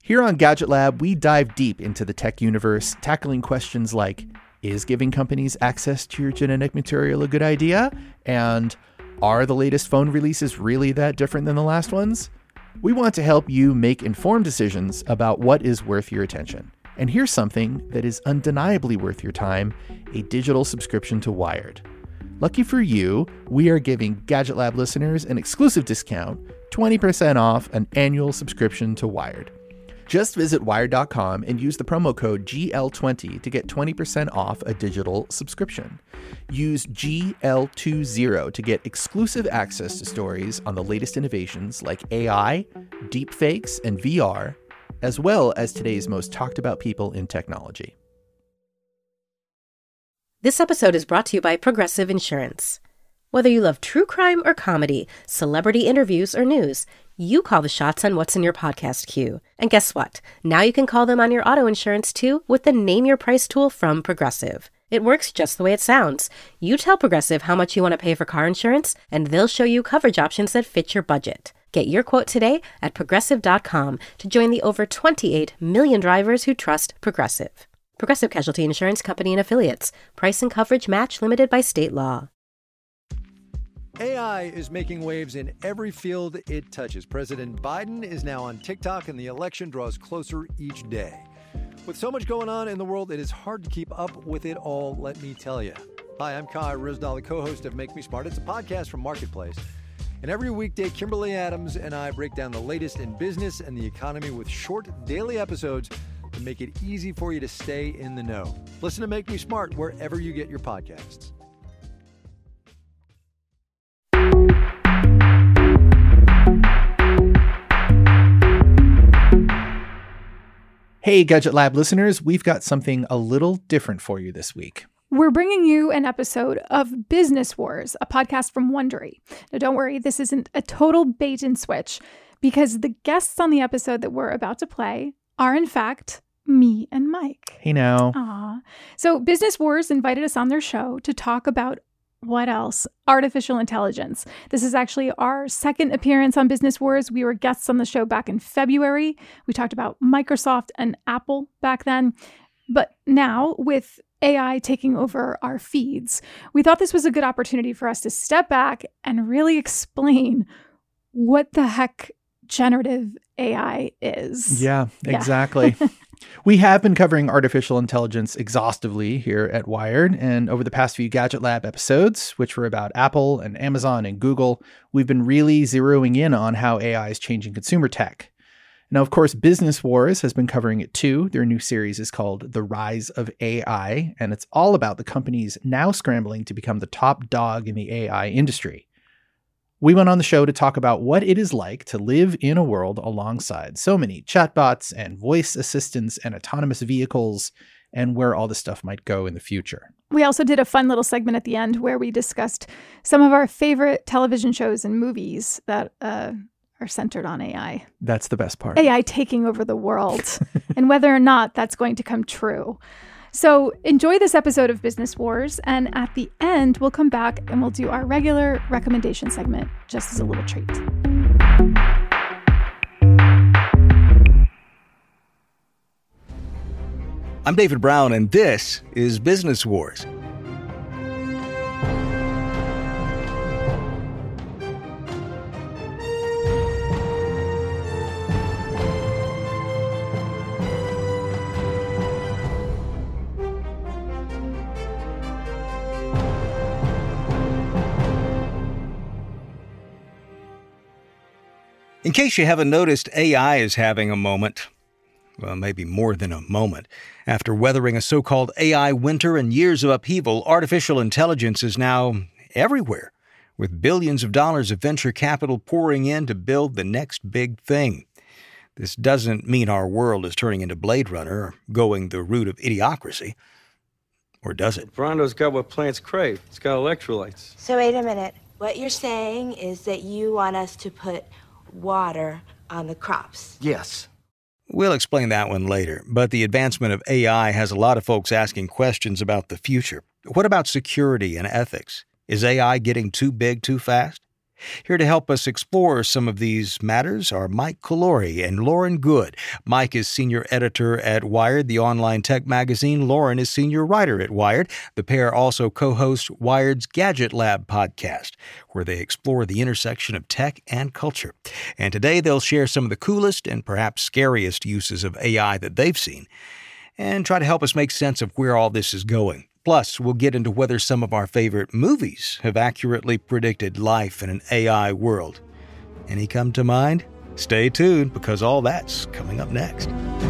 Here on Gadget Lab, we dive deep into the tech universe, tackling questions like, is giving companies access to your genetic material a good idea? And are the latest phone releases really that different than the last ones? We want to help you make informed decisions about what is worth your attention. And here's something that is undeniably worth your time, a digital subscription to Wired. Lucky for you, we are giving Gadget Lab listeners an exclusive discount, 20% off an annual subscription to Wired. Just visit Wired.com and use the promo code GL20 to get 20% off a digital subscription. Use GL20 to get exclusive access to stories on the latest innovations like AI, deepfakes, and VR, as well as today's most talked about people in technology. This episode is brought to you by Progressive Insurance. Whether you love true crime or comedy, celebrity interviews or news, you call the shots on what's in your podcast queue. And guess what? Now you can call them on your auto insurance too with the Name Your Price tool from Progressive. It works just the way it sounds. You tell Progressive how much you want to pay for car insurance, and they'll show you coverage options that fit your budget. Get your quote today at Progressive.com to join the over 28 million drivers who trust Progressive. Progressive Casualty Insurance Company and Affiliates. Price and coverage match limited by state law. AI is making waves in every field it touches. President Biden is now on TikTok, and the election draws closer each day. With so much going on in the world, it is hard to keep up with it all, let me tell you. Hi, I'm Kai Ryssdal, the co-host of Make Me Smart. It's a podcast from Marketplace. And every weekday, Kimberly Adams and I break down the latest in business and the economy with short daily episodes to make it easy for you to stay in the know. Listen to Make Me Smart wherever you get your podcasts. Hey, Gadget Lab listeners, we've got something a little different for you this week. We're bringing you an episode of Business Wars, a podcast from Wondery. Now, don't worry, this isn't a total bait and switch, because the guests on the episode that we're about to play are, in fact, me and Mike. Hey now. Aw. So Business Wars invited us on their show to talk about what else? Artificial intelligence. This is actually our second appearance on Business Wars. We were guests on the show back in February. We talked about Microsoft and Apple back then. But now, with AI taking over our feeds, we thought this was a good opportunity for us to step back and really explain what the heck generative AI is. Yeah, exactly. We have been covering artificial intelligence exhaustively here at Wired, and over the past few Gadget Lab episodes, which were about Apple and Amazon and Google, we've been really zeroing in on how AI is changing consumer tech. Now, of course, Business Wars has been covering it too. Their new series is called The Rise of AI, and it's all about the companies now scrambling to become the top dog in the AI industry. We went on the show to talk about what it is like to live in a world alongside so many chatbots and voice assistants and autonomous vehicles, and where all this stuff might go in the future. We also did a fun little segment at the end where we discussed some of our favorite television shows and movies that are centered on AI. That's the best part. AI taking over the world and whether or not that's going to come true. So enjoy this episode of Business Wars, and at the end, we'll come back and we'll do our regular recommendation segment just as a little treat. I'm David Brown, and this is Business Wars. In case you haven't noticed, AI is having a moment. Well, maybe more than a moment. After weathering a so-called AI winter and years of upheaval, artificial intelligence is now everywhere, with billions of dollars of venture capital pouring in to build the next big thing. This doesn't mean our world is turning into Blade Runner or going the route of idiocracy. Or does it? Brondo's got what plants crave. It's got electrolytes. So wait a minute. What you're saying is that you want us to put water on the crops. Yes. We'll explain that one later, but the advancement of AI has a lot of folks asking questions about the future. What about security and ethics? Is AI getting too big too fast? Here to help us explore some of these matters are Mike Calore and Lauren Goode. Mike is senior editor at Wired, the online tech magazine. Lauren is senior writer at Wired. The pair also co-host Wired's Gadget Lab podcast, where they explore the intersection of tech and culture. And today they'll share some of the coolest and perhaps scariest uses of AI that they've seen and try to help us make sense of where all this is going. Plus, we'll get into whether some of our favorite movies have accurately predicted life in an AI world. Any come to mind? Stay tuned, because all that's coming up next.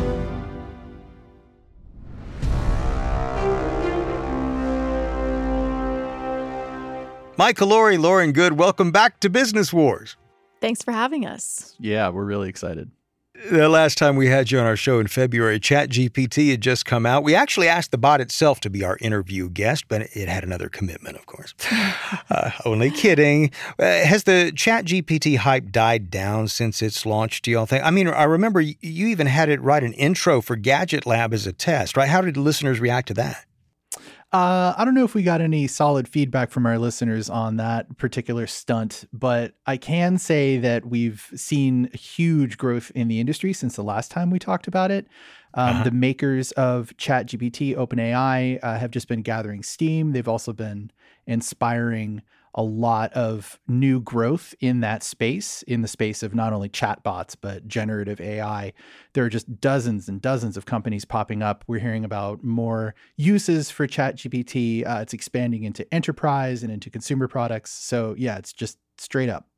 Mike Calore, Lauren Goode, welcome back to Business Wars. Thanks for having us. Yeah, we're really excited. The last time we had you on our show in February, ChatGPT had just come out. We actually asked the bot itself to be our interview guest, but it had another commitment, of course. Only kidding. Has the ChatGPT hype died down since its launch, do y'all think? I mean, I remember you even had it write an intro for Gadget Lab as a test, right? How did listeners react to that? I don't know if we got any solid feedback from our listeners on that particular stunt, but I can say that we've seen huge growth in the industry since the last time we talked about it. The makers of ChatGPT, OpenAI, have just been gathering steam. They've also been inspiring a lot of new growth in that space, in the space of not only chatbots, but generative AI. There are just dozens and dozens of companies popping up. We're hearing about more uses for ChatGPT. It's expanding into enterprise and into consumer products. So yeah, it's just straight up.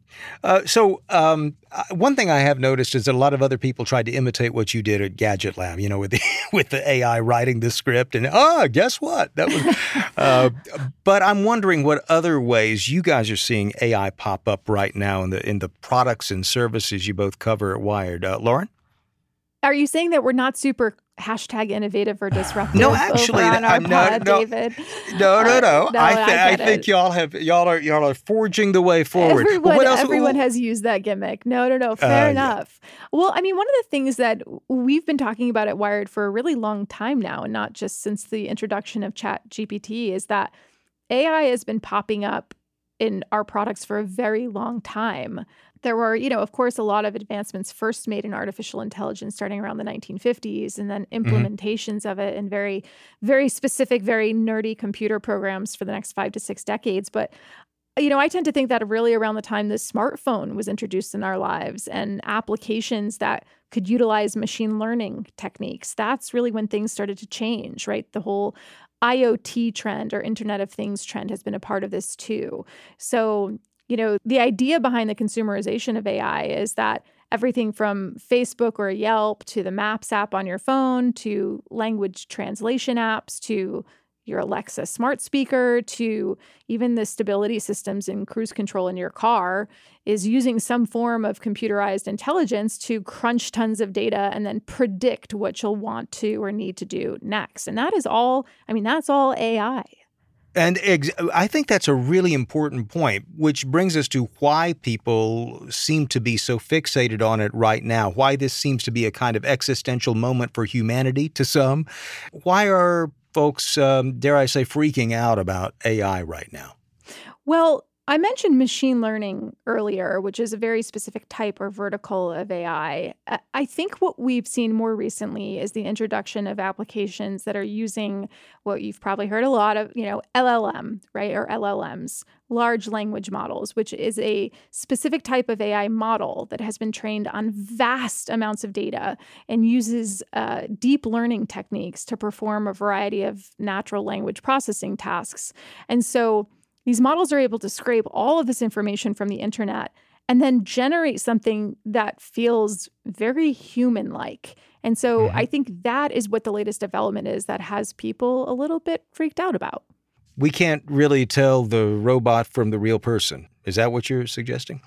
One thing I have noticed is that a lot of other people tried to imitate what you did at Gadget Lab, you know, with the AI writing the script and, guess what? That was, but I'm wondering what other ways you guys are seeing AI pop up right now in the products and services you both cover at Wired. Lauren? Are you saying that we're not super #innovative or disruptive? No, actually, over on our pod, David. No. I think y'all are forging the way forward. Everyone has used that gimmick. No. Fair enough. Yeah. Well, I mean, one of the things that we've been talking about at Wired for a really long time now, and not just since the introduction of ChatGPT, is that AI has been popping up in our products for a very long time. There were, of course, a lot of advancements first made in artificial intelligence starting around the 1950s, and then implementations of it in very, very specific, very nerdy computer programs for the next 5 to 6 decades. But, I tend to think that really around the time the smartphone was introduced in our lives and applications that could utilize machine learning techniques, that's really when things started to change, right? The whole IoT trend or Internet of Things trend has been a part of this too. So, the idea behind the consumerization of AI is that everything from Facebook or Yelp to the Maps app on your phone to language translation apps to your Alexa smart speaker to even the stability systems and cruise control in your car is using some form of computerized intelligence to crunch tons of data and then predict what you'll want to or need to do next. And that is all, that's all AI. And I think that's a really important point, which brings us to why people seem to be so fixated on it right now, why this seems to be a kind of existential moment for humanity to some. Why are folks, dare I say, freaking out about AI right now? Well, I mentioned machine learning earlier, which is a very specific type or vertical of AI. I think what we've seen more recently is the introduction of applications that are using what you've probably heard a lot of, LLM, right? Or LLMs, large language models, which is a specific type of AI model that has been trained on vast amounts of data and uses deep learning techniques to perform a variety of natural language processing tasks. And so these models are able to scrape all of this information from the internet and then generate something that feels very human-like. And so I think that is what the latest development is that has people a little bit freaked out about. We can't really tell the robot from the real person. Is that what you're suggesting?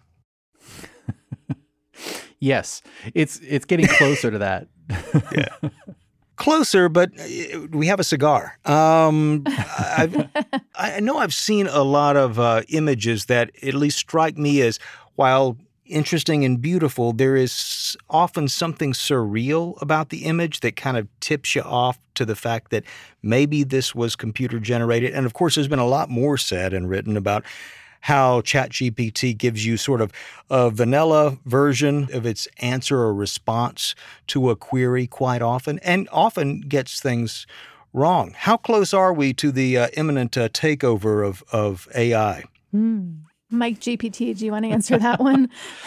Yes, it's getting closer to that. Yeah. Closer, but we have a cigar. I know I've seen a lot of images that at least strike me as, while interesting and beautiful, there is often something surreal about the image that kind of tips you off to the fact that maybe this was computer generated. And of course, there's been a lot more said and written about how ChatGPT gives you sort of a vanilla version of its answer or response to a query quite often, and often gets things wrong. How close are we to the imminent takeover of AI? Mike GPT, do you want to answer that one?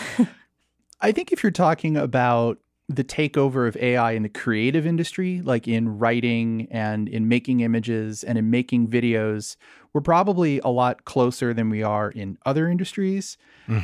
I think if you're talking about the takeover of AI in the creative industry, like in writing and in making images and in making videos, we're probably a lot closer than we are in other industries.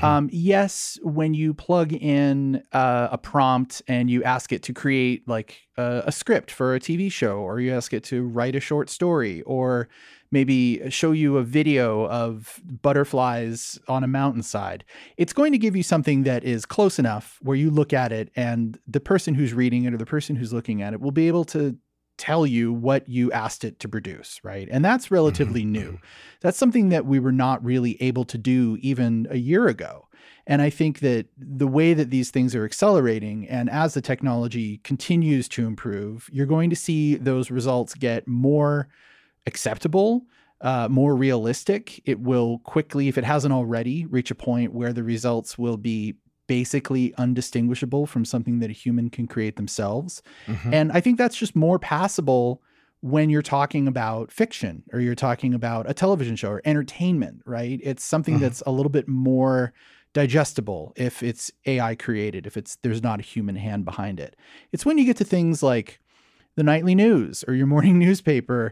Yes, when you plug in a prompt and you ask it to create like a script for a TV show, or you ask it to write a short story, or maybe show you a video of butterflies on a mountainside, it's going to give you something that is close enough where you look at it and the person who's reading it or the person who's looking at it will be able to tell you what you asked it to produce, right? And that's relatively new. That's something that we were not really able to do even a year ago. And I think that the way that these things are accelerating, and as the technology continues to improve, you're going to see those results get more acceptable, more realistic. It will quickly, if it hasn't already, reach a point where the results will be basically undistinguishable from something that a human can create themselves. And I think that's just more passable when you're talking about fiction or you're talking about a television show or entertainment, right? It's something that's a little bit more digestible if it's AI created, if there's not a human hand behind it. It's when you get to things like the nightly news or your morning newspaper,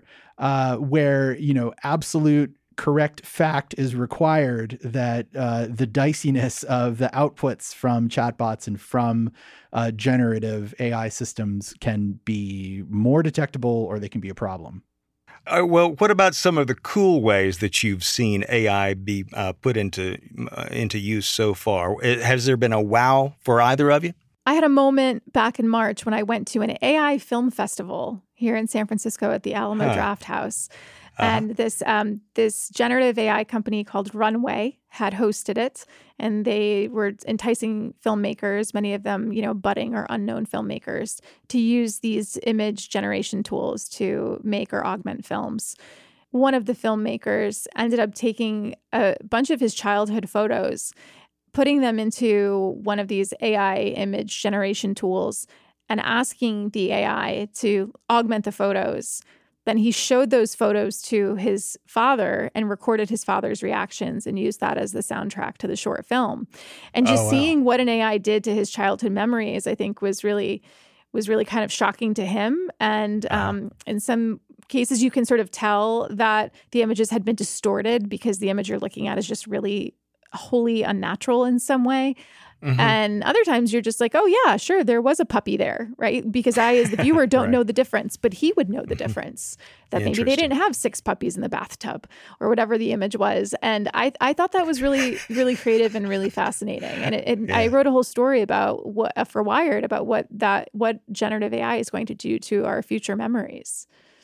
where, absolute correct fact is required, that the diciness of the outputs from chatbots and from generative AI systems can be more detectable or they can be a problem. Well, what about some of the cool ways that you've seen AI be put into use so far? Has there been a wow for either of you? I had a moment back in March when I went to an AI film festival here in San Francisco at the Alamo Draft House. And this generative AI company called Runway had hosted it, and they were enticing filmmakers, many of them, budding or unknown filmmakers, to use these image generation tools to make or augment films. One of the filmmakers ended up taking a bunch of his childhood photos, putting them into one of these AI image generation tools and asking the AI to augment the photos. Then he showed those photos to his father and recorded his father's reactions and used that as the soundtrack to the short film. And just seeing what an AI did to his childhood memories, I think was really kind of shocking to him. And in some cases, you can sort of tell that the images had been distorted because the image you're looking at is just really wholly unnatural in some way. And other times you're just like, oh yeah, sure, there was a puppy there, right? Because I, as the viewer, don't know the difference, but he would know the difference. That maybe they didn't have 6 puppies in the bathtub or whatever the image was. And I thought that was really, really creative and really fascinating. And I wrote a whole story about for Wired about what generative AI is going to do to our future memories.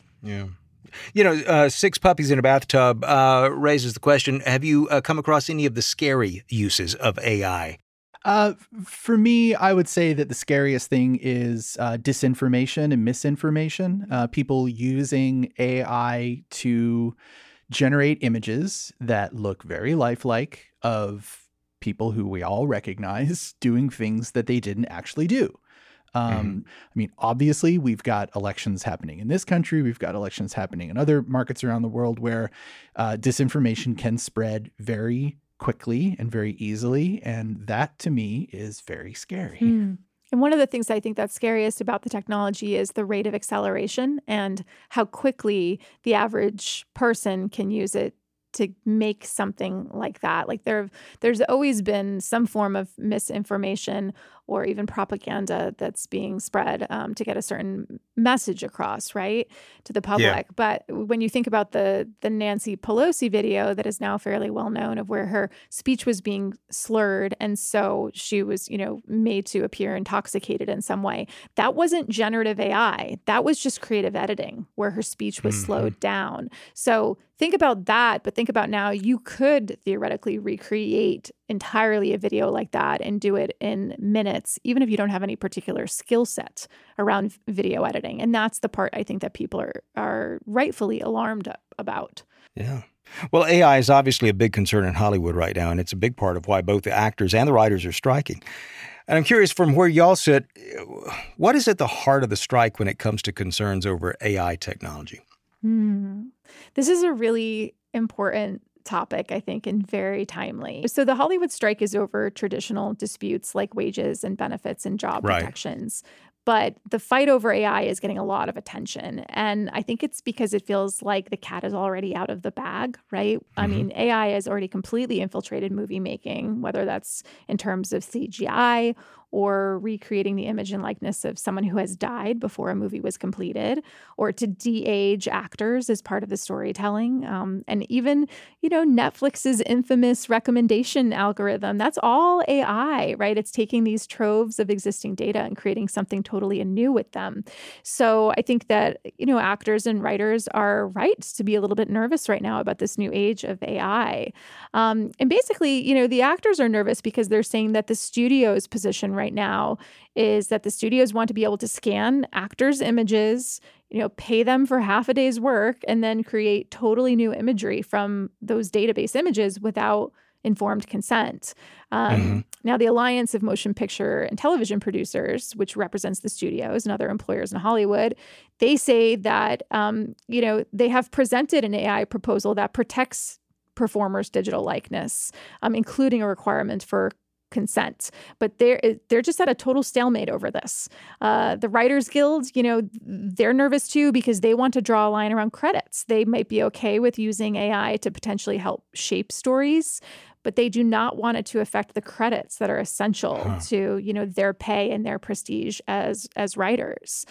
Yeah. 6 puppies in a bathtub raises the question, have you come across any of the scary uses of AI? For me, I would say that the scariest thing is disinformation and misinformation. People using AI to generate images that look very lifelike of people who we all recognize doing things that they didn't actually do. I mean, obviously, we've got elections happening in this country. We've got elections happening in other markets around the world where disinformation can spread very quickly and very easily. And that, to me, is very scary. And one of the things I think that's scariest about the technology is the rate of acceleration and how quickly the average person can use it to make something like that. Like there's always been some form of misinformation or even propaganda that's being spread to get a certain message across, right, to the public. Yeah. But when you think about the Nancy Pelosi video that is now fairly well known of where her speech was being slurred and so she was, made to appear intoxicated in some way, that wasn't generative AI. That was just creative editing where her speech was slowed down. So think about that, but think about now you could theoretically recreate entirely a video like that and do it in minutes, even if you don't have any particular skill set around video editing. And that's the part I think that people are rightfully alarmed about. Yeah. Well, AI is obviously a big concern in Hollywood right now, and it's a big part of why both the actors and the writers are striking. And I'm curious, from where y'all sit, what is at the heart of the strike when it comes to concerns over AI technology? This is a really important topic, I think, and very timely. So the Hollywood strike is over traditional disputes like wages and benefits and job protections. But the fight over AI is getting a lot of attention. And I think it's because it feels like the cat is already out of the bag, right? I mean, AI has already completely infiltrated movie making, whether that's in terms of CGI or recreating the image and likeness of someone who has died before a movie was completed, or to de-age actors as part of the storytelling. And even, Netflix's infamous recommendation algorithm, that's all AI, right? It's taking these troves of existing data and creating something totally new with them. So I think that, actors and writers are right to be a little bit nervous right now about this new age of AI. And basically, the actors are nervous because they're saying that the studio's position right now is that the studios want to be able to scan actors' images, pay them for half a day's work, and then create totally new imagery from those database images without informed consent. Now, the Alliance of Motion Picture and Television Producers, which represents the studios and other employers in Hollywood, they say that, they have presented an AI proposal that protects performers' digital likeness, including a requirement for consent. But they're just at a total stalemate over this. The Writers Guild, they're nervous too because they want to draw a line around credits. They might be okay with using AI to potentially help shape stories, but they do not want it to affect the credits that are essential to, their pay and their prestige as writers.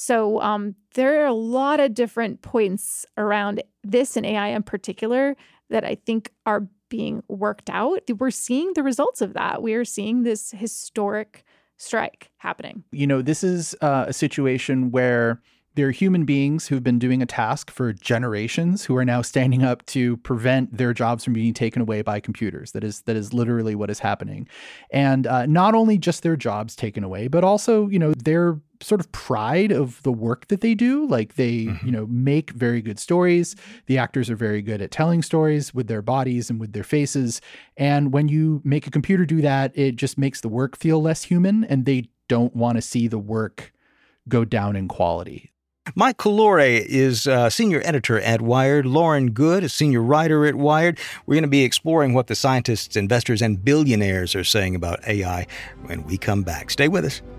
So there are a lot of different points around this and AI in particular that I think are being worked out. We're seeing the results of that. We are seeing this historic strike happening. This is a situation where there are human beings who've been doing a task for generations who are now standing up to prevent their jobs from being taken away by computers. That is literally what is happening. And not only just their jobs taken away, but also, their sort of pride of the work that they do. Like they, make very good stories. The actors are very good at telling stories with their bodies and with their faces. And when you make a computer do that, it just makes the work feel less human, and they don't want to see the work go down in quality. Mike Calore is senior editor at Wired. Lauren Goode is senior writer at Wired. We're going to be exploring what the scientists, investors, and billionaires are saying about AI when we come back. Stay with us.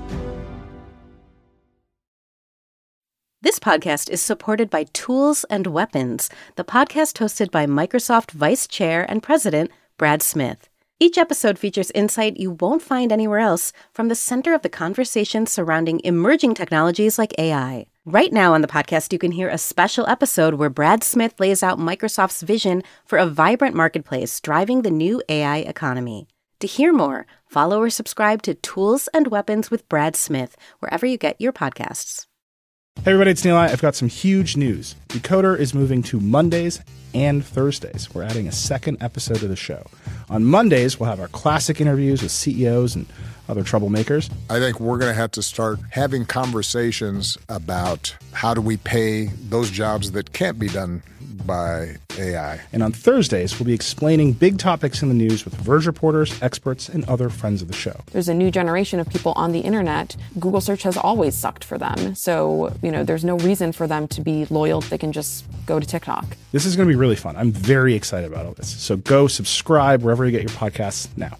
This podcast is supported by Tools and Weapons, the podcast hosted by Microsoft Vice Chair and President Brad Smith. Each episode features insight you won't find anywhere else from the center of the conversation surrounding emerging technologies like AI. Right now on the podcast, you can hear a special episode where Brad Smith lays out Microsoft's vision for a vibrant marketplace driving the new AI economy. To hear more, follow or subscribe to Tools and Weapons with Brad Smith wherever you get your podcasts. Hey everybody, it's Neil. I've got some huge news. Decoder is moving to Mondays and Thursdays. We're adding a second episode to the show. On Mondays, we'll have our classic interviews with CEOs and other troublemakers. I think we're going to have to start having conversations about how do we pay those jobs that can't be done by AI. And on Thursdays, we'll be explaining big topics in the news with Verge reporters, experts, and other friends of the show. There's a new generation of people on the internet. Google search has always sucked for them. So, there's no reason for them to be loyal. They can just go to TikTok. This is going to be really fun. I'm very excited about all this. So go subscribe wherever you get your podcasts now.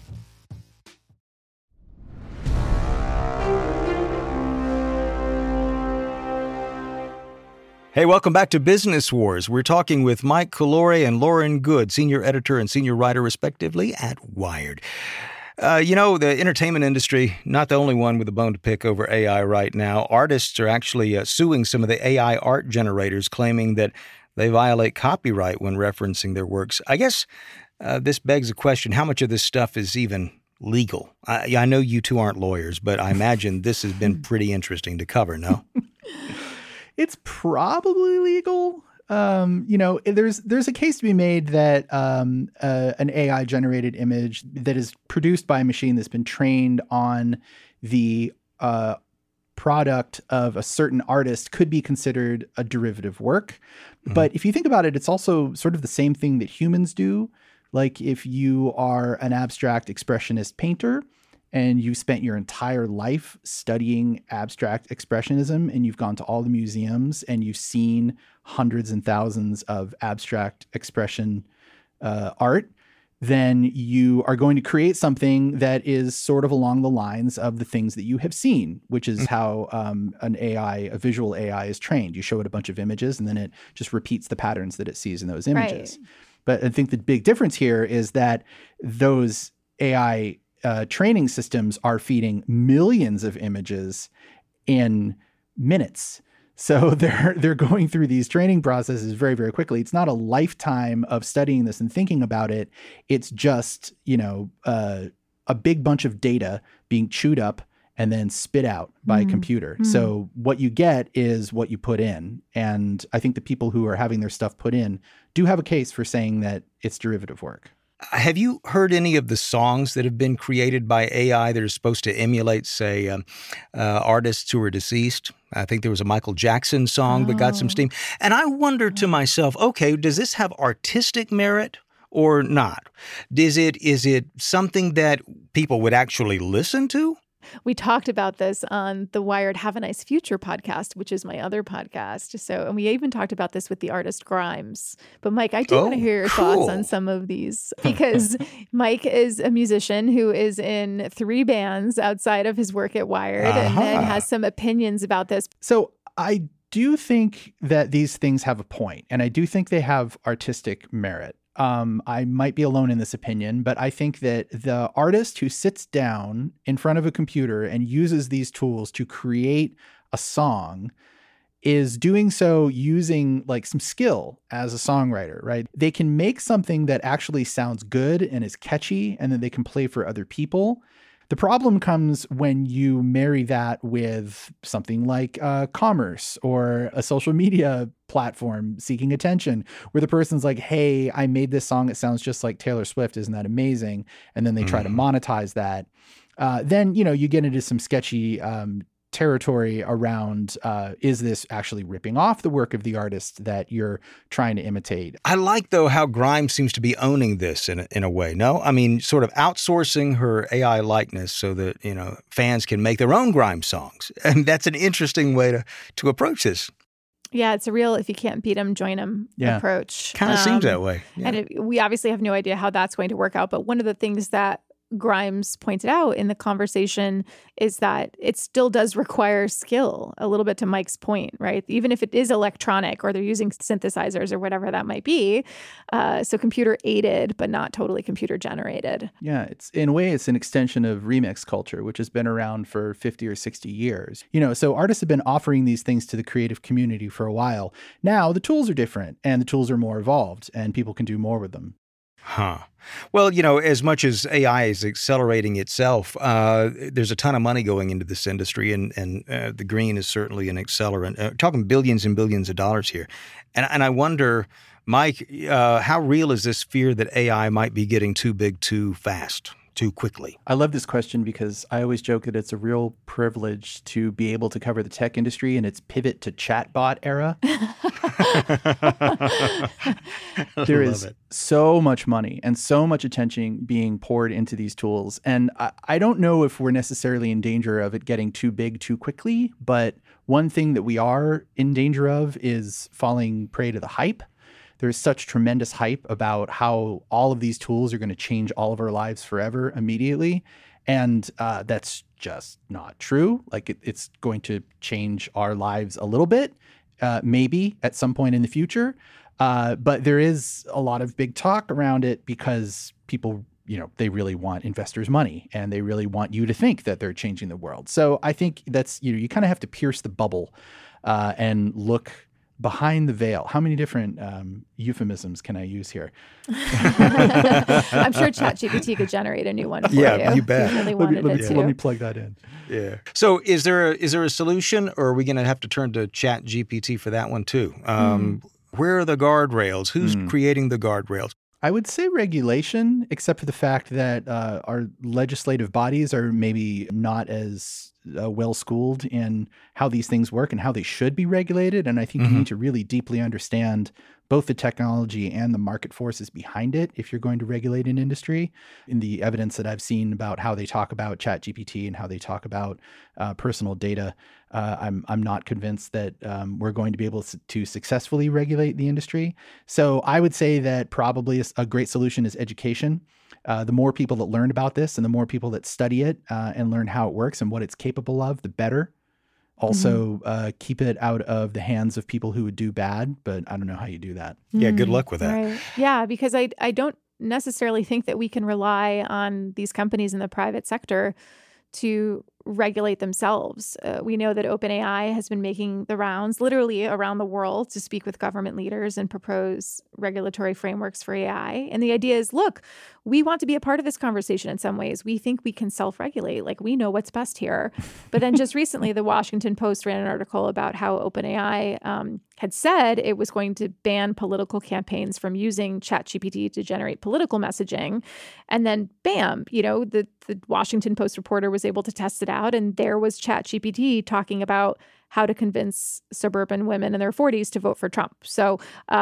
Hey, welcome back to Business Wars. We're talking with Mike Calore and Lauren Goode, senior editor and senior writer, respectively, at Wired. The entertainment industry, not the only one with a bone to pick over AI right now. Artists are actually suing some of the AI art generators, claiming that they violate copyright when referencing their works. I guess this begs the question, how much of this stuff is even legal? I know you two aren't lawyers, but I imagine this has been pretty interesting to cover, no? It's probably legal. There's a case to be made that an AI generated image that is produced by a machine that's been trained on the product of a certain artist could be considered a derivative work. But if you think about it, it's also sort of the same thing that humans do. Like if you are an abstract expressionist painter and you spent your entire life studying abstract expressionism and you've gone to all the museums and you've seen hundreds and thousands of abstract expression art, then you are going to create something that is sort of along the lines of the things that you have seen, which is how a visual AI is trained. You show it a bunch of images and then it just repeats the patterns that it sees in those images. Right. But I think the big difference here is that those AI training systems are feeding millions of images in minutes. So they're going through these training processes very, very quickly. It's not a lifetime of studying this and thinking about it. It's just, a big bunch of data being chewed up and then spit out by a computer. So what you get is what you put in. And I think the people who are having their stuff put in do have a case for saying that it's derivative work. Have you heard any of the songs that have been created by AI that are supposed to emulate, say, artists who are deceased? I think there was a Michael Jackson song that got some steam. And I wonder to myself, okay, does this have artistic merit or not? Is it something that people would actually listen to? We talked about this on the Wired Have a Nice Future podcast, which is my other podcast. And we even talked about this with the artist Grimes. But Mike, I do want to hear your thoughts on some of these, because Mike is a musician who is in 3 bands outside of his work at Wired and then has some opinions about this. So I do think that these things have a point, and I do think they have artistic merit. I might be alone in this opinion, but I think that the artist who sits down in front of a computer and uses these tools to create a song is doing so using like some skill as a songwriter, right? They can make something that actually sounds good and is catchy, and then they can play for other people. The problem comes when you marry that with something like commerce or a social media platform seeking attention, where the person's like, hey, I made this song. It sounds just like Taylor Swift. Isn't that amazing? And then they try to monetize that. Then, you get into some sketchy territory around, is this actually ripping off the work of the artist that you're trying to imitate? I like, though, how Grimes seems to be owning this in a way, no? I mean, sort of outsourcing her AI likeness so that, fans can make their own Grimes songs. And that's an interesting way to approach this. Yeah, it's a real if you can't beat them, join them approach. Kind of seems that way. Yeah. And we obviously have no idea how that's going to work out. But one of the things that Grimes pointed out in the conversation is that it still does require skill, a little bit to Mike's point, right? Even if it is electronic or they're using synthesizers or whatever that might be. So computer aided, but not totally computer generated. Yeah, in a way, it's an extension of remix culture, which has been around for 50 or 60 years. So artists have been offering these things to the creative community for a while. Now the tools are different and the tools are more evolved and people can do more with them. Huh. Well, as much as AI is accelerating itself, there's a ton of money going into this industry, and the green is certainly an accelerant. Talking billions and billions of dollars here. And I wonder, Mike, how real is this fear that AI might be getting too big too fast? Too quickly? I love this question because I always joke that it's a real privilege to be able to cover the tech industry in its pivot to chatbot era. There is so much money and so much attention being poured into these tools. And I don't know if we're necessarily in danger of it getting too big too quickly, but one thing that we are in danger of is falling prey to the hype. There's such tremendous hype about how all of these tools are going to change all of our lives forever immediately. And that's just not true. Like it's going to change our lives a little bit, maybe at some point in the future. But there is a lot of big talk around it because people, they really want investors' money and they really want you to think that they're changing the world. So I think that's, you kind of have to pierce the bubble and look behind the veil. How many different euphemisms can I use here? I'm sure ChatGPT could generate a new one for you. Yeah, you bet. If you really wanted it to. Let me plug that in. Yeah. So is there a solution, or are we going to have to turn to ChatGPT for that one too? Where are the guardrails? Who's creating the guardrails? I would say regulation, except for the fact that our legislative bodies are maybe not as well-schooled in how these things work and how they should be regulated. And I think you need to really deeply understand both the technology and the market forces behind it if you're going to regulate an industry. In the evidence that I've seen about how they talk about ChatGPT and how they talk about personal data, I'm not convinced that we're going to be able to successfully regulate the industry. So I would say that probably a great solution is education. The more people that learn about this and the more people that study it and learn how it works and what it's capable of, the better. Also, keep it out of the hands of people who would do bad, but I don't know how you do that. Yeah, good luck with that. Right. Yeah, because I don't necessarily think that we can rely on these companies in the private sector to regulate themselves. We know that OpenAI has been making the rounds literally around the world to speak with government leaders and propose regulatory frameworks for AI. And the idea is, look, we want to be a part of this conversation in some ways. We think we can self-regulate, like we know what's best here. But then just recently, the Washington Post ran an article about how OpenAI had said it was going to ban political campaigns from using ChatGPT to generate political messaging. And then bam, the Washington Post reporter was able to test it out. And there was ChatGPT talking about how to convince suburban women in their 40s to vote for Trump. So,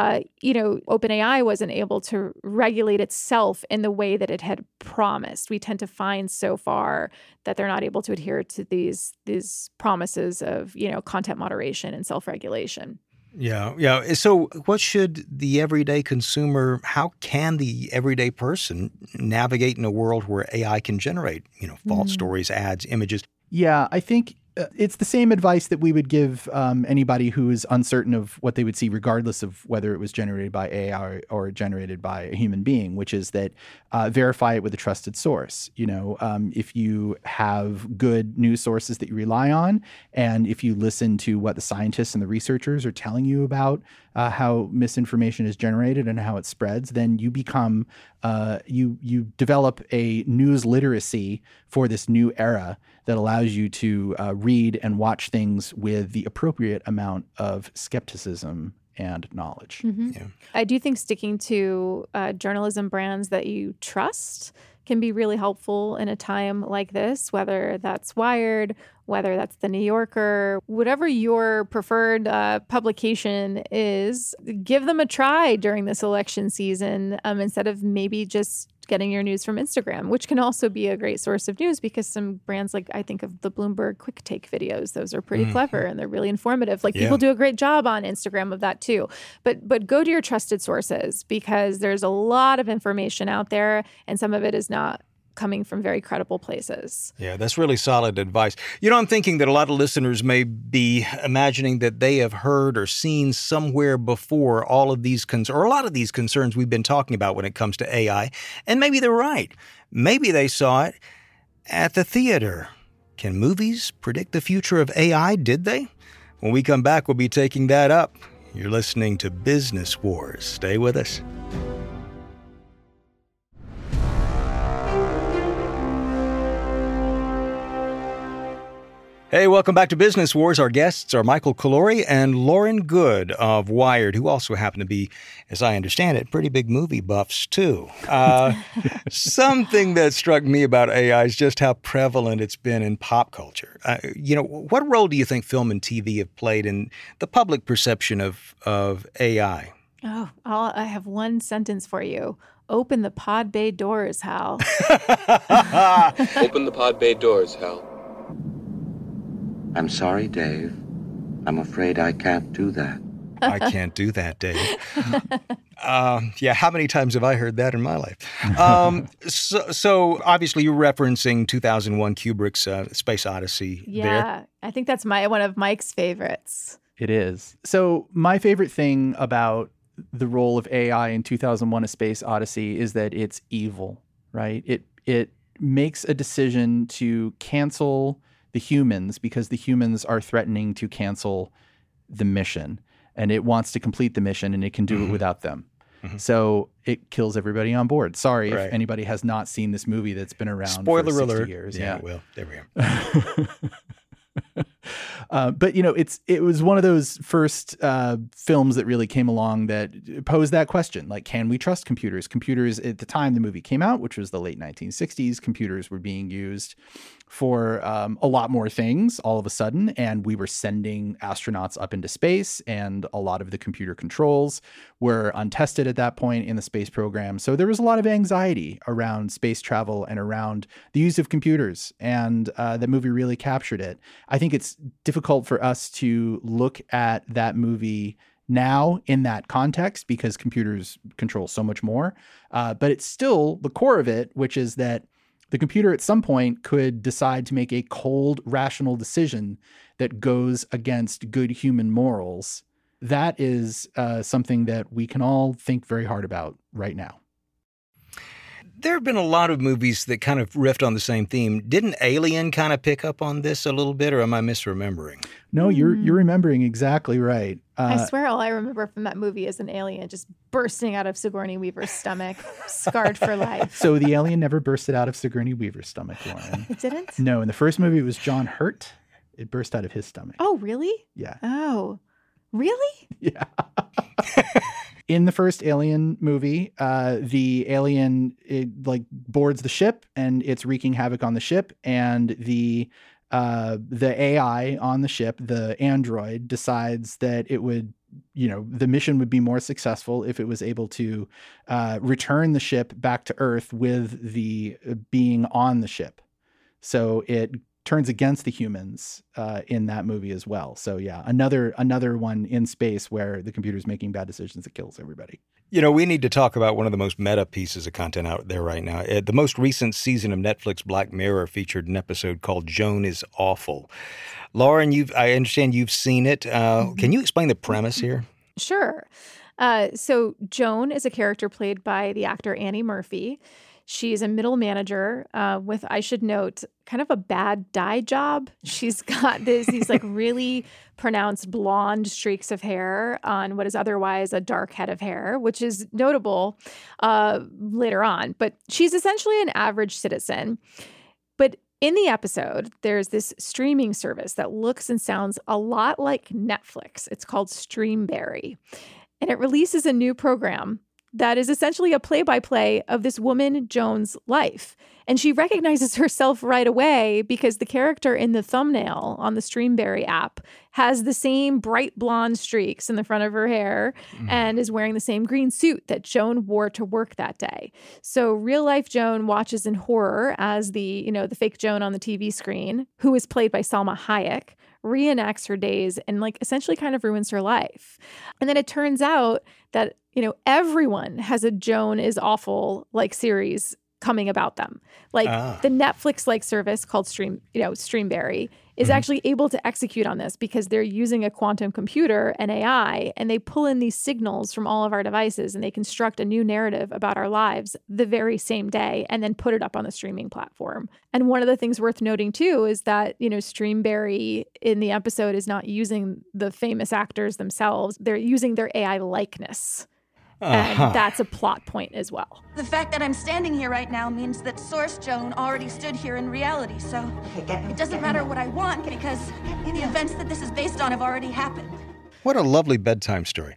OpenAI wasn't able to regulate itself in the way that it had promised. We tend to find so far that they're not able to adhere to these promises of, content moderation and self-regulation. Yeah. So what should the everyday consumer, how can the everyday person navigate in a world where AI can generate, false stories, ads, images? Yeah, I think it's the same advice that we would give anybody who is uncertain of what they would see, regardless of whether it was generated by AI or generated by a human being, which is that verify it with a trusted source. If you have good news sources that you rely on, and if you listen to what the scientists and the researchers are telling you about how misinformation is generated and how it spreads, then you become you develop a news literacy for this new era that allows you to read and watch things with the appropriate amount of skepticism and knowledge. Yeah. I do think sticking to journalism brands that you trust can be really helpful in a time like this, whether that's Wired, whether that's The New Yorker, whatever your preferred publication is, give them a try during this election season instead of maybe just getting your news from Instagram, which can also be a great source of news because some brands, like I think of the Bloomberg Quick Take videos, those are pretty clever and they're really informative. People do a great job on Instagram of that too. But go to your trusted sources because there's a lot of information out there and some of it is not coming from very credible places. Yeah, that's really solid advice. I'm thinking that a lot of listeners may be imagining that they have heard or seen somewhere before all of these or a lot of these concerns we've been talking about when it comes to AI. And maybe they're right. Maybe they saw it at the theater. Can movies predict the future of AI? Did they? When we come back, we'll be taking that up. You're listening to Business Wars. Stay with us. Hey, welcome back to Business Wars. Our guests are Michael Calore and Lauren Goode of Wired, who also happen to be, as I understand it, pretty big movie buffs, too. Something that struck me about AI is just how prevalent it's been in pop culture. What role do you think film and TV have played in the public perception of AI? Oh, I have one sentence for you. Open the pod bay doors, Hal. Open the pod bay doors, Hal. I'm sorry, Dave. I'm afraid I can't do that. I can't do that, Dave. How many times have I heard that in my life? So obviously you're referencing 2001 Kubrick's Space Odyssey there. Yeah, I think that's one of Mike's favorites. It is. So my favorite thing about the role of AI in 2001 A Space Odyssey is that it's evil, right? It makes a decision to cancel the humans because the humans are threatening to cancel the mission, and it wants to complete the mission and it can do it without them. So it kills everybody on board. Sorry if anybody has not seen this movie that's been around Spoiler for 60 alert. years. Yeah, well, there we go. But, it was one of those first films that really came along that posed that question. Like, can we trust computers? Computers at the time the movie came out, which was the late 1960s, computers were being used for a lot more things all of a sudden. And we were sending astronauts up into space, and a lot of the computer controls were untested at that point in the space program. So there was a lot of anxiety around space travel and around the use of computers. And the movie really captured it. I think it's difficult for us to look at that movie now in that context because computers control so much more. But it's still the core of it, which is that the computer at some point could decide to make a cold, rational decision that goes against good human morals. That is something that we can all think very hard about right now. There have been a lot of movies that kind of riffed on the same theme. Didn't Alien kind of pick up on this a little bit, or am I misremembering? No, you're remembering exactly right. I swear all I remember from that movie is an alien just bursting out of Sigourney Weaver's stomach, scarred for life. So the alien never bursted out of Sigourney Weaver's stomach, Lauren. It didn't? No, in the first movie it was John Hurt. It burst out of his stomach. Oh, really? Yeah. Oh, really? Yeah. In the first Alien movie, the alien boards the ship and it's wreaking havoc on the ship, and the AI on the ship, the android, decides that it would, the mission would be more successful if it was able to return the ship back to Earth with the being on the ship. So it turns against the humans in that movie as well. So yeah, another one in space where the computer's making bad decisions that kills everybody. We need to talk about one of the most meta pieces of content out there right now. The most recent season of Netflix Black Mirror featured an episode called Joan is Awful. Lauren, I understand you've seen it. Can you explain the premise here? Sure. So Joan is a character played by the actor Annie Murphy. She's a middle manager with, I should note, kind of a bad dye job. She's got these like really pronounced blonde streaks of hair on what is otherwise a dark head of hair, which is notable later on. But she's essentially an average citizen. But in the episode, there's this streaming service that looks and sounds a lot like Netflix. It's called Streamberry. And it releases a new program that is essentially a play-by-play of this woman, Joan's life. And she recognizes herself right away because the character in the thumbnail on the Streamberry app has the same bright blonde streaks in the front of her hair and is wearing the same green suit that Joan wore to work that day. So real-life Joan watches in horror as the fake Joan on the TV screen, who is played by Salma Hayek, reenacts her days and essentially kind of ruins her life. And then it turns out that everyone has a Joan is Awful series coming about them. The Netflix service called Streamberry is actually able to execute on this because they're using a quantum computer and AI, and they pull in these signals from all of our devices and they construct a new narrative about our lives the very same day and then put it up on the streaming platform. And one of the things worth noting too is that, Streamberry in the episode is not using the famous actors themselves. They're using their AI likeness. And that's a plot point as well. The fact that I'm standing here right now means that Source Joan already stood here in reality, so it doesn't matter what I want because the events that this is based on have already happened. What a lovely bedtime story.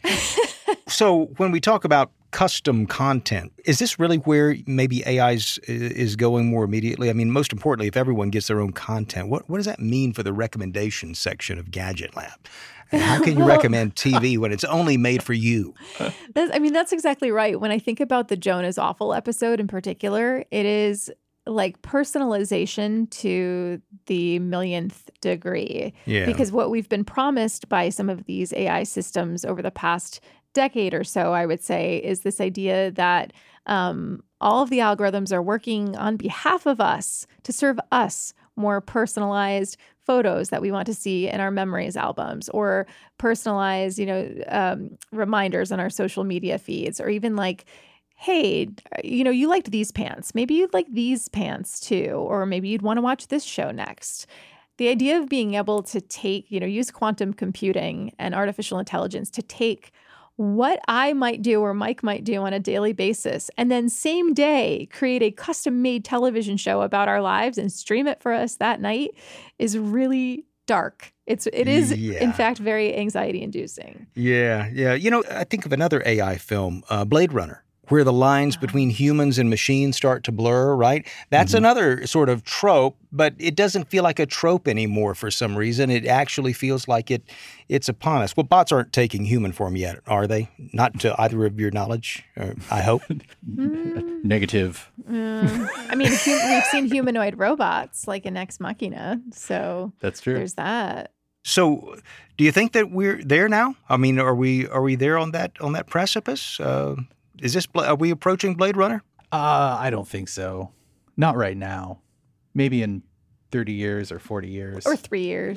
So when we talk about custom content, is this really where maybe AI is going more immediately? I mean, most importantly, if everyone gets their own content, what does that mean for the recommendation section of Gadget Lab? How can you recommend TV when it's only made for you? That's exactly right. When I think about the Joan is Awful episode in particular, it is personalization to the millionth degree. Yeah. Because what we've been promised by some of these AI systems over the past decade or so, I would say, is this idea that all of the algorithms are working on behalf of us to serve us more personalized photos that we want to see in our memories albums, or personalized, reminders on our social media feeds, or even hey, you liked these pants. Maybe you'd like these pants too, or maybe you'd want to watch this show next. The idea of being able to take, use quantum computing and artificial intelligence to take what I might do or Mike might do on a daily basis, and then same day create a custom-made television show about our lives and stream it for us that night is really dark. It is in fact very anxiety inducing. Yeah. You know, I think of another AI film, Blade Runner, where the lines between humans and machines start to blur, right? That's another sort of trope, but it doesn't feel like a trope anymore for some reason. It actually feels like it's upon us. Well, bots aren't taking human form yet, are they? Not to either of your knowledge, I hope. Negative. I mean, we've seen humanoid robots like in Ex Machina, so that's true. There's that. So, do you think that we're there now? I mean, are we there on that precipice? Are we approaching Blade Runner? I don't think so. Not right now. Maybe in 30 years or 40 years. Or 3 years.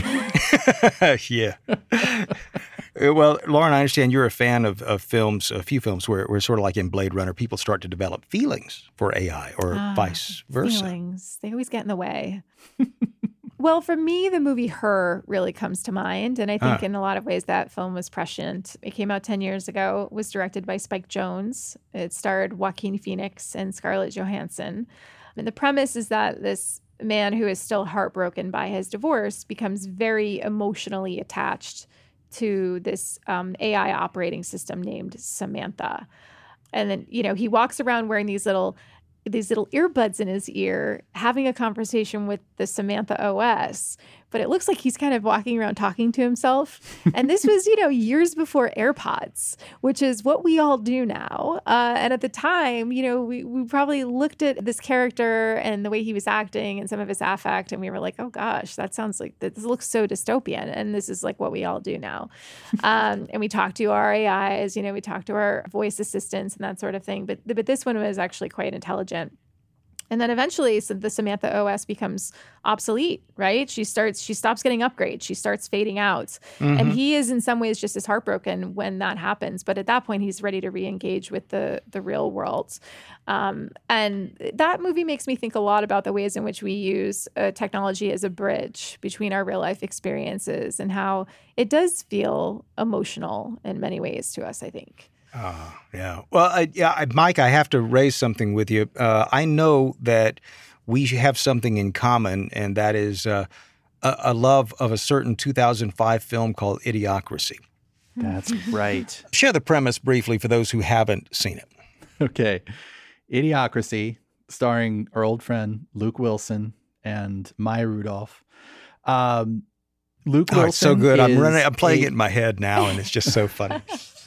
Yeah. Well, Lauren, I understand you're a fan of films, a few films where sort of like in Blade Runner, people start to develop feelings for AI or vice versa. Feelings. They always get in the way. Well, for me, the movie Her really comes to mind. And I think in a lot of ways that film was prescient. It came out 10 years ago. It was directed by Spike Jonze. It starred Joaquin Phoenix and Scarlett Johansson. And the premise is that this man who is still heartbroken by his divorce becomes very emotionally attached to this AI operating system named Samantha. And then, you know, he walks around wearing these little earbuds in his ear, having a conversation with the Samantha OS, but it looks like he's kind of walking around talking to himself. And this was, years before AirPods, which is what we all do now. And at the time, we probably looked at this character and the way he was acting and some of his affect, and we were like, oh gosh, that sounds like, this looks so dystopian. And this is like what we all do now. And we talk to our AIs, we talk to our voice assistants and that sort of thing. But this one was actually quite intelligent. And then eventually the Samantha OS becomes obsolete, right? She stops getting upgrades. She starts fading out. Mm-hmm. And he is in some ways just as heartbroken when that happens. But at that point, he's ready to re-engage with the real world. And that movie makes me think a lot about the ways in which we use technology as a bridge between our real life experiences and how it does feel emotional in many ways to us, I think. Yeah. Well, Mike, I have to raise something with you. I know that we have something in common, and that is a love of a certain 2005 film called Idiocracy. That's right. Share the premise briefly for those who haven't seen it. Okay. Idiocracy, starring our old friend Luke Wilson and Maya Rudolph. Luke Wilson it's so good. I'm playing it in my head now, and it's just so funny.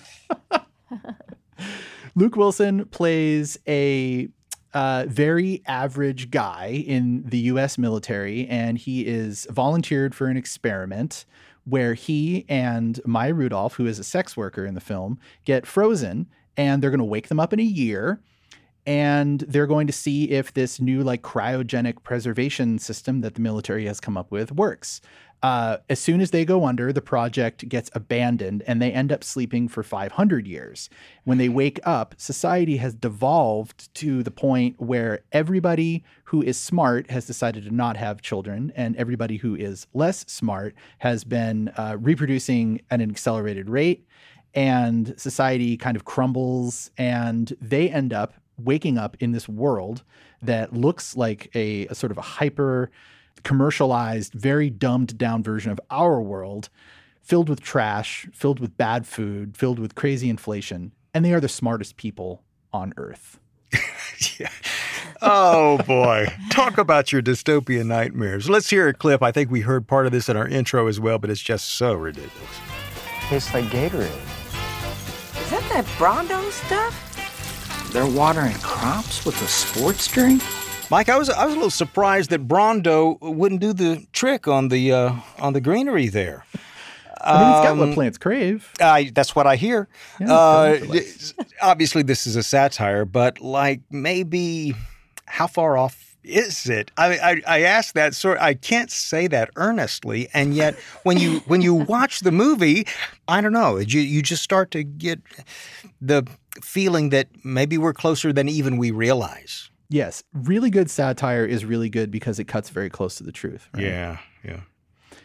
Luke Wilson plays a very average guy in the U.S. military, and he is volunteered for an experiment where he and Maya Rudolph, who is a sex worker in the film, get frozen, and they're going to wake them up in a year, and they're going to see if this new cryogenic preservation system that the military has come up with works. As soon as they go under, the project gets abandoned and they end up sleeping for 500 years. When they wake up, society has devolved to the point where everybody who is smart has decided to not have children, and everybody who is less smart has been reproducing at an accelerated rate, and society kind of crumbles, and they end up waking up in this world that looks like a sort of a hyper commercialized, very dumbed down version of our world, filled with trash, filled with bad food, filled with crazy inflation. And they are the smartest people on Earth. Yeah. Oh, boy. Talk about your dystopian nightmares. Let's hear a clip. I think we heard part of this in our intro as well, but it's just so ridiculous. Tastes like Gatorade. Is that Brondo stuff? They're watering crops with a sports drink? Mike, I was a little surprised that Brondo wouldn't do the trick on the greenery there. I mean, it's got what plants crave. That's what I hear. Yeah, obviously, this is a satire, but maybe how far off is it? I ask that I can't say that earnestly, and yet when you watch the movie, I don't know. You just start to get the feeling that maybe we're closer than even we realize. Yes, really good satire is really good because it cuts very close to the truth. Right? Yeah.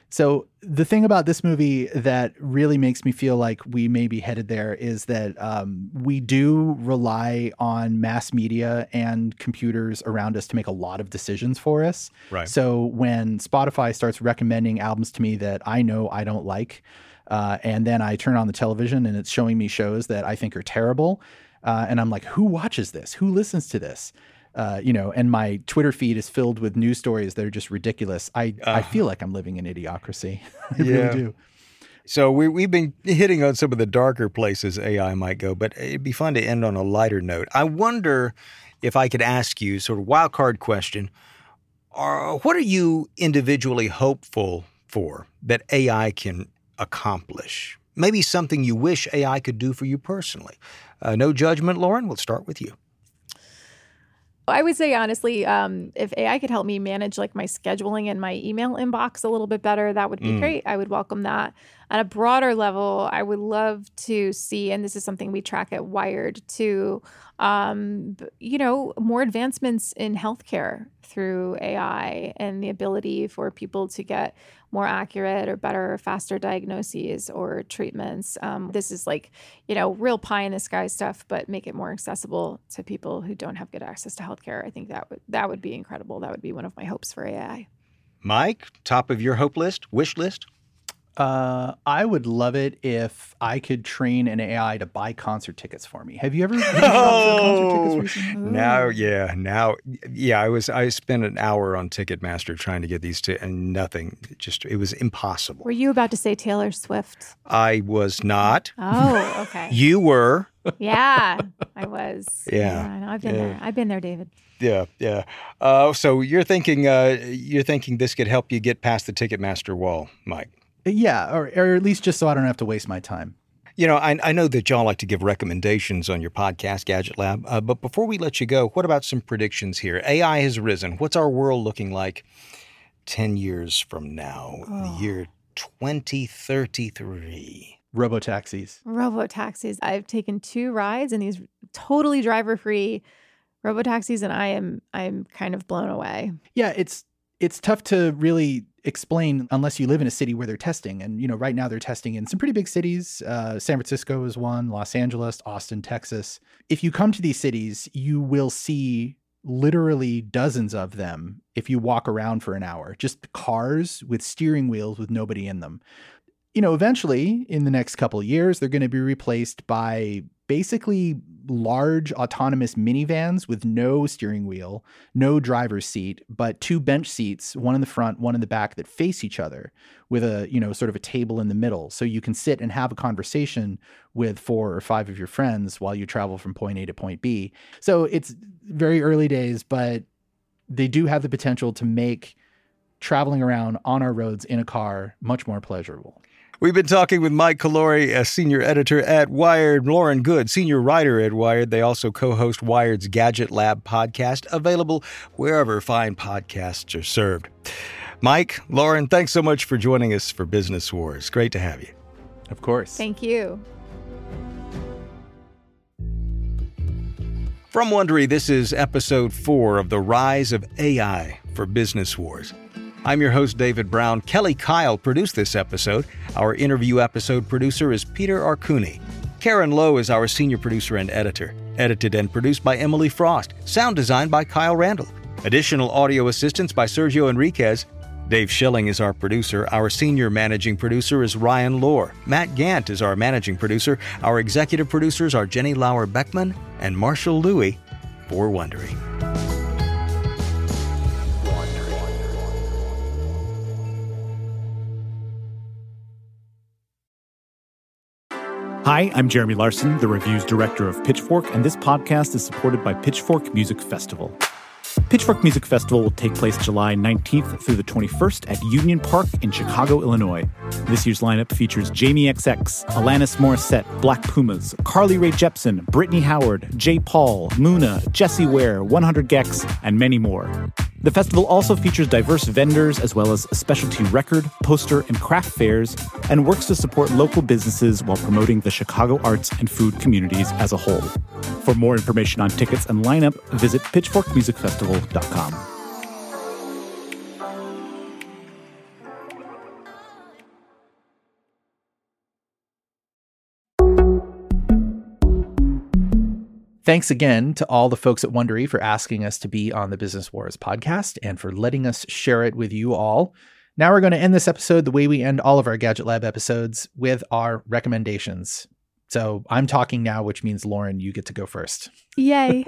So the thing about this movie that really makes me feel like we may be headed there is that we do rely on mass media and computers around us to make a lot of decisions for us. Right. So when Spotify starts recommending albums to me that I know I don't like, and then I turn on the television and it's showing me shows that I think are terrible, and I'm like, who watches this? Who listens to this? And my Twitter feed is filled with news stories that are just ridiculous. I feel like I'm living in idiocracy. I really do. So we've been hitting on some of the darker places AI might go, but it'd be fun to end on a lighter note. I wonder if I could ask you sort of wild card question. What are you individually hopeful for that AI can accomplish? Maybe something you wish AI could do for you personally. No judgment, Lauren. We'll start with you. I would say, honestly, if AI could help me manage like my scheduling and my email inbox a little bit better, that would be great. I would welcome that. At a broader level, I would love to see, and this is something we track at Wired too, more advancements in healthcare through AI and the ability for people to get more accurate or better, faster diagnoses or treatments. This is like, real pie in the sky stuff, but make it more accessible to people who don't have good access to healthcare. I think that would be incredible. That would be one of my hopes for AI. Mike, top of your hope list, wish list? I would love it if I could train an AI to buy concert tickets for me. Have you ever concert tickets recently? I spent an hour on Ticketmaster trying to get these and nothing. It was impossible. Were you about to say Taylor Swift? I was not. Oh, okay. You were. Yeah, I was. Yeah. I know. I've been there. I've been there, David. Yeah. So you're thinking this could help you get past the Ticketmaster wall, Mike? Yeah, or at least just so I don't have to waste my time. I know that y'all like to give recommendations on your podcast, Gadget Lab, but before we let you go, what about some predictions here? AI has risen. What's our world looking like 10 years from now, the year 2033? Robotaxis. I've taken 2 rides in these totally driver-free robotaxis, and I'm kind of blown away. Yeah, it's tough to really explain unless you live in a city where they're testing. And, right now they're testing in some pretty big cities. San Francisco is one, Los Angeles, Austin, Texas. If you come to these cities, you will see literally dozens of them if you walk around for an hour, just cars with steering wheels with nobody in them. Eventually in the next couple of years, they're going to be replaced by basically large autonomous minivans with no steering wheel, no driver's seat, but 2 bench seats, one in the front, one in the back, that face each other with a, sort of a table in the middle. So you can sit and have a conversation with 4 or 5 of your friends while you travel from point A to point B. So it's very early days, but they do have the potential to make traveling around on our roads in a car much more pleasurable. We've been talking with Mike Calore, a senior editor at Wired, Lauren Good, senior writer at Wired. They also co-host Wired's Gadget Lab podcast, available wherever fine podcasts are served. Mike, Lauren, thanks so much for joining us for Business Wars. Great to have you. Of course. Thank you. From Wondery, this is episode 4 of The Rise of AI for Business Wars. I'm your host, David Brown. Kelly Kyle produced this episode. Our interview episode producer is Peter Arcuni. Karen Lowe is our senior producer and editor. Edited and produced by Emily Frost. Sound designed by Kyle Randall. Additional audio assistance by Sergio Enriquez. Dave Schilling is our producer. Our senior managing producer is Ryan Lohr. Matt Gant is our managing producer. Our executive producers are Jenny Lauer-Beckman and Marshall Louie for Wondery. Hi, I'm Jeremy Larson, the reviews director of Pitchfork, and this podcast is supported by Pitchfork Music Festival. Pitchfork Music Festival will take place July 19th through the 21st at Union Park in Chicago, Illinois. This year's lineup features Jamie XX, Alanis Morissette, Black Pumas, Carly Rae Jepsen, Brittany Howard, J. Paul, Muna, Jessie Ware, 100 Gex, and many more. The festival also features diverse vendors as well as specialty record, poster, and craft fairs, and works to support local businesses while promoting the Chicago arts and food communities as a whole. For more information on tickets and lineup, visit pitchforkmusicfestival.com. Thanks again to all the folks at Wondery for asking us to be on the Business Wars podcast and for letting us share it with you all. Now we're going to end this episode the way we end all of our Gadget Lab episodes, with our recommendations. So I'm talking now, which means, Lauren, you get to go first. Yay.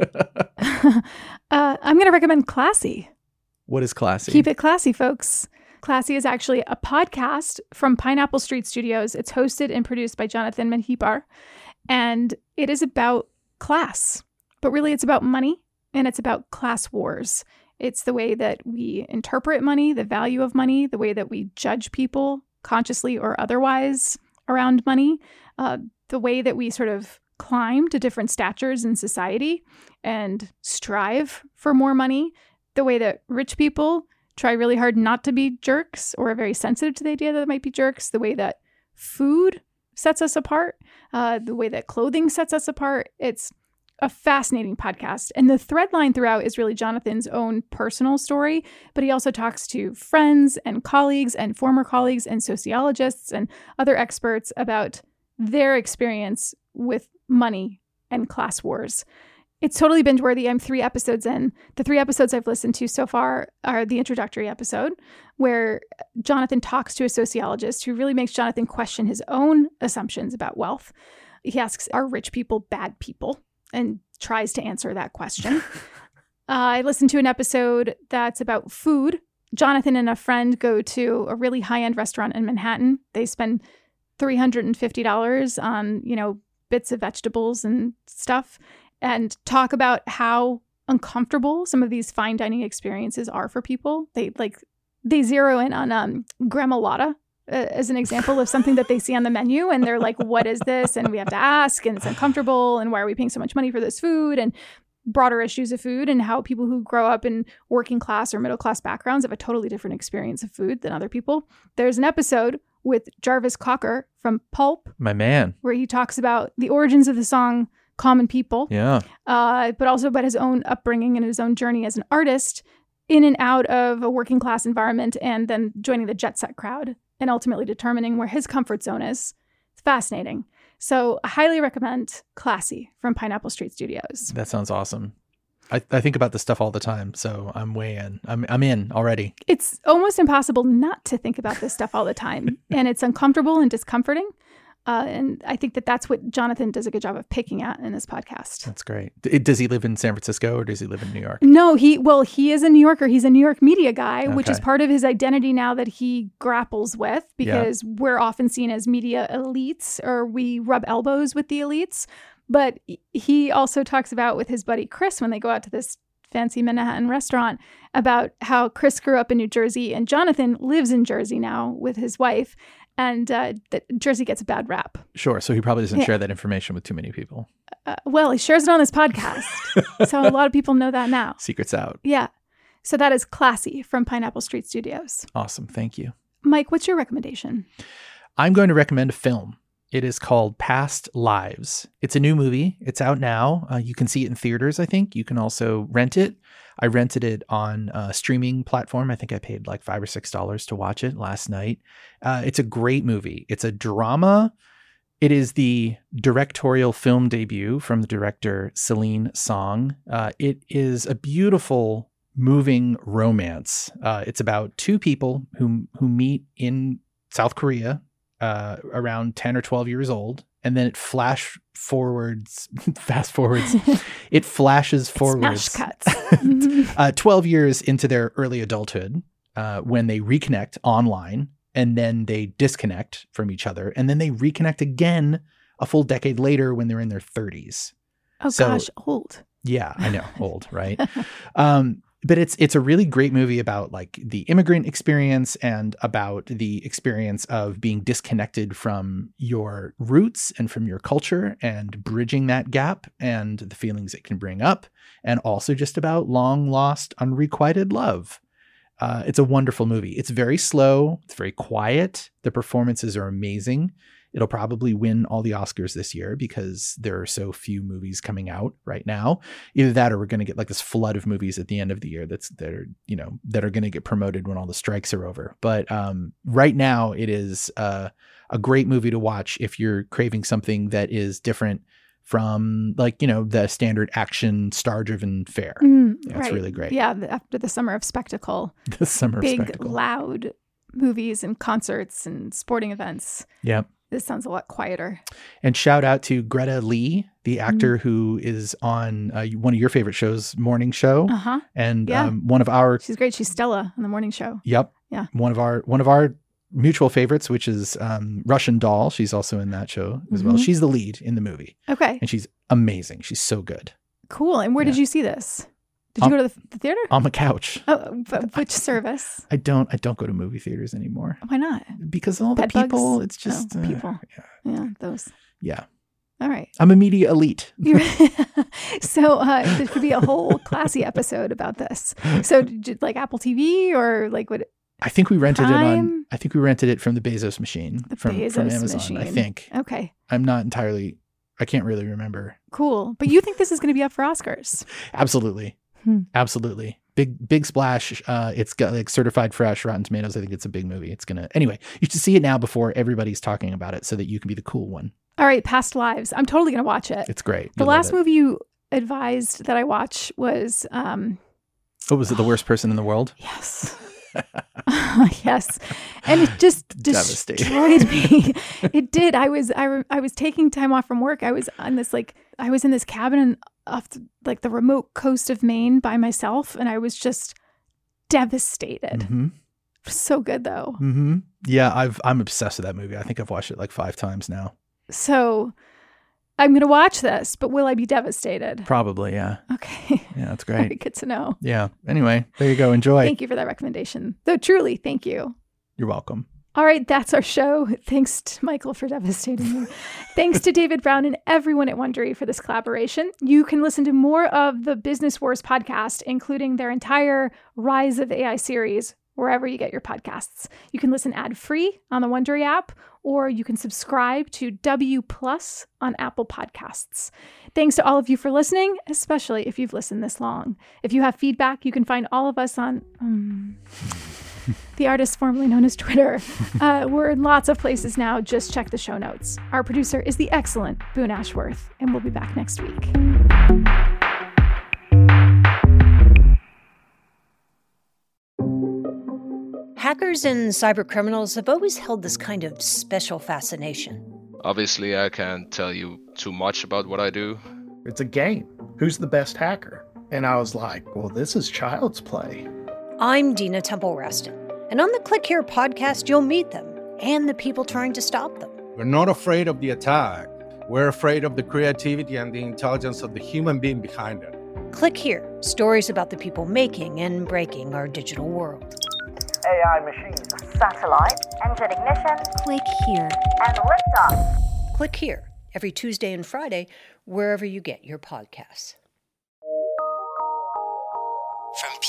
I'm going to recommend Classy. What is Classy? Keep it classy, folks. Classy is actually a podcast from Pineapple Street Studios. It's hosted and produced by Jonathan Menhibar. And it is about class, but really it's about money, and it's about class wars. It's the way that we interpret money, the value of money, the way that we judge people consciously or otherwise around money, the way that we sort of climb to different statures in society and strive for more money, the way that rich people try really hard not to be jerks or are very sensitive to the idea that they might be jerks, the way that food sets us apart, the way that clothing sets us apart. It's a fascinating podcast. And the thread line throughout is really Jonathan's own personal story, but he also talks to friends and colleagues and former colleagues and sociologists and other experts about their experience with money and class wars. It's totally binge-worthy. I'm 3 episodes in. The 3 episodes I've listened to so far are the introductory episode, where Jonathan talks to a sociologist who really makes Jonathan question his own assumptions about wealth. He asks, are rich people bad people? And tries to answer that question. I listened to an episode that's about food. Jonathan and a friend go to a really high-end restaurant in Manhattan. They spend $350 on, bits of vegetables and stuff, and talk about how uncomfortable some of these fine dining experiences are for people. They zero in on gremolata as an example of something that they see on the menu, and they're like, what is this? And we have to ask, and it's uncomfortable, and why are we paying so much money for this food? And broader issues of food, and how people who grow up in working class or middle class backgrounds have a totally different experience of food than other people. There's an episode with Jarvis Cocker from Pulp, my man, where he talks about the origins of the song Common People, but also about his own upbringing and his own journey as an artist in and out of a working class environment, and then joining the jet set crowd and ultimately determining where his comfort zone is. It's fascinating. So I highly recommend Classy from Pineapple Street Studios. That sounds awesome. I think about this stuff all the time, so I'm way in. I'm in already. It's almost impossible not to think about this stuff all the time, and it's uncomfortable and discomforting. And I think that that's what Jonathan does a good job of picking at in this podcast. That's great. Does he live in San Francisco, or does he live in New York? No, he is a New Yorker. He's a New York media guy, which is part of his identity now that he grapples with, because we're often seen as media elites, or we rub elbows with the elites. But he also talks about with his buddy Chris, when they go out to this fancy Manhattan restaurant, about how Chris grew up in New Jersey and Jonathan lives in Jersey now with his wife. And that Jersey gets a bad rap. Sure. So he probably doesn't share that information with too many people. Well, he shares it on this podcast. So a lot of people know that now. Secret's out. Yeah. So that is Classy from Pineapple Street Studios. Awesome. Thank you. Mike, what's your recommendation? I'm going to recommend a film. It is called Past Lives. It's a new movie. It's out now. You can see it in theaters, I think. You can also rent it. I rented it on a streaming platform. I think I paid like $5 or $6 to watch it last night. It's a great movie. It's a drama. It is the directorial film debut from the director Celine Song. It is a beautiful, moving romance. It's about 2 people who meet in South Korea around 10 or 12 years old. And then it fast forwards, it flashes forwards. Smash cuts. 12 years into their early adulthood, when they reconnect online, and then they disconnect from each other. And then they reconnect again a full decade later when they're in their 30s. Oh, gosh, old. Yeah, I know, old, right? But it's a really great movie about like the immigrant experience and about the experience of being disconnected from your roots and from your culture, and bridging that gap and the feelings it can bring up, and also just about long lost, unrequited love. It's a wonderful movie. It's very slow. It's very quiet. The performances are amazing. It'll probably win all the Oscars this year because there are so few movies coming out right now. Either that, or we're going to get like this flood of movies at the end of the year that are going to get promoted when all the strikes are over. But right now, it is a great movie to watch if you're craving something that is different from the standard action star-driven fare. It's really great. Yeah, after the summer of spectacle. The summer of spectacle. Big, loud movies and concerts and sporting events. Yep. This sounds a lot quieter. And shout out to Greta Lee, the actor who is on one of your favorite shows, Morning Show. Uh-huh. And one of our... She's great. She's Stella on the Morning Show. Yep. Yeah. One of our mutual favorites, which is Russian Doll. She's also in that show as well. She's the lead in the movie. Okay. And she's amazing. She's so good. Cool. And where did you see this? Did you go to the theater? On the couch. Oh, which service? I don't go to movie theaters anymore. Why not? Because all the people, bugs? It's just... people. Yeah, those. Yeah. All right. I'm a media elite. So there could be a whole classy episode about this. So like Apple TV or like what... I think we rented it from the Bezos machine from Amazon. Machine. I think. Okay. I'm not entirely. I can't really remember. Cool, but you think this is going to be up for Oscars? Absolutely, absolutely. Big splash. It's got like certified fresh, Rotten Tomatoes. I think it's a big movie. It's gonna anyway. You should see it now before everybody's talking about it, so that you can be the cool one. All right, Past Lives. I'm totally going to watch it. It's great. The last movie you advised that I watch was. What was it? The Worst Person in the World? Yes. Yes, and it just destroyed me. It did. I was taking time off from work. I was in this cabin off the remote coast of Maine by myself, and I was just devastated. So good though. Yeah, I'm obsessed with that movie. I think I've watched it like 5 times now. So I'm going to watch this, but will I be devastated? Probably, yeah. Okay. Yeah, that's great. Very good to know. Yeah. Anyway, there you go. Enjoy. Thank you for that recommendation. Though truly, thank you. You're welcome. All right, that's our show. Thanks to Michael for devastating me. Thanks to David Brown and everyone at Wondery for this collaboration. You can listen to more of the Business Wars podcast, including their entire Rise of AI series, wherever you get your podcasts. You can listen ad-free on the Wondery app, or you can subscribe to W Plus on Apple Podcasts. Thanks to all of you for listening, especially if you've listened this long. If you have feedback, you can find all of us on the artist formerly known as Twitter. We're in lots of places now. Just check the show notes. Our producer is the excellent Boone Ashworth, and we'll be back next week. Hackers and cybercriminals have always held this kind of special fascination. Obviously, I can't tell you too much about what I do. It's a game. Who's the best hacker? And I was like, well, this is child's play. I'm Dina Temple-Raston, and on the Click Here podcast, you'll meet them and the people trying to stop them. We're not afraid of the attack. We're afraid of the creativity and the intelligence of the human being behind it. Click Here, stories about the people making and breaking our digital world. AI machines. Satellite. Engine ignition. Click Here. And liftoff. Click Here, every Tuesday and Friday, wherever you get your podcasts. From